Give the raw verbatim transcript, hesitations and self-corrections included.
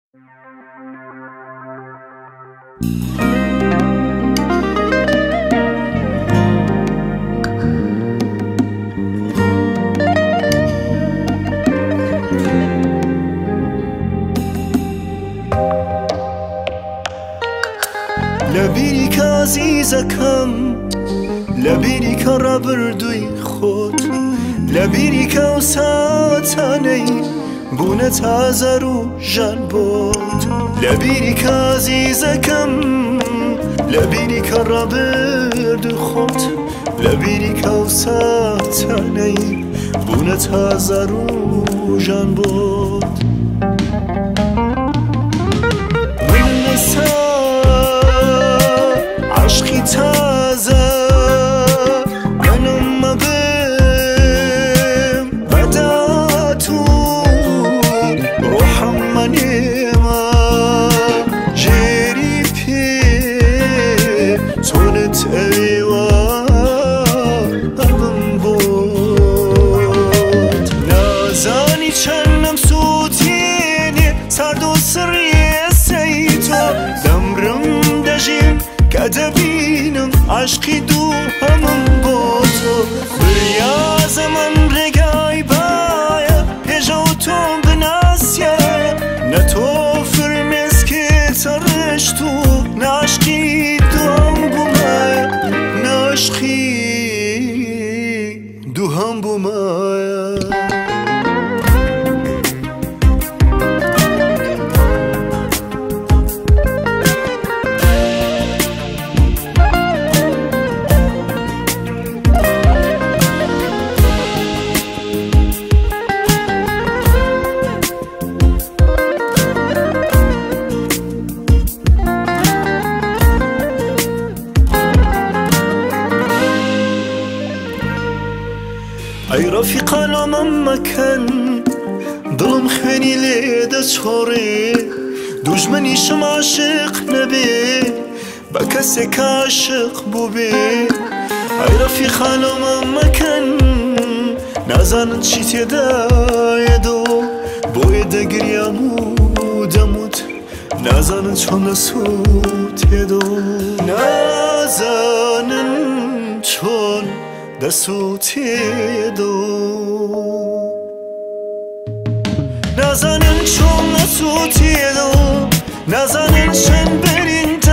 لبینی که عزیزکم، لبینی که را بردوی خود، لبینی که وساتنی بونه تازه رو جان بود. لبینی که عزیزکم، لبینی که را بردوی خود، لبینی که وساتنی بونه تازه رو جان بود. من نسا عشقی تازه گنم مبیم بداتون روحم منیما جیری پی تونت ایوا ابم بود. نازانی چنم سوتینی سرد و سری سیتو دمرم دجیم که دبینم عشقی دو همم با تو. بریاز من رگای باید پیجا تو بناسیه، نه تو فرمز که ترش تو نه عشقی دو هم بومه، نه عشقی دو هم بومه. ای رفیقا لامم مکن دلم خیلی لیده چوری، دشمنیشم عاشق نبی با کسی که عاشق بوبی. ای رفیقا لامم مکن نزن چی تیده دو باید گریم دمود، نزن چون سوت دو نزنن چون دسوتی دو نزنن چون دسوتی دو نزنن چن برین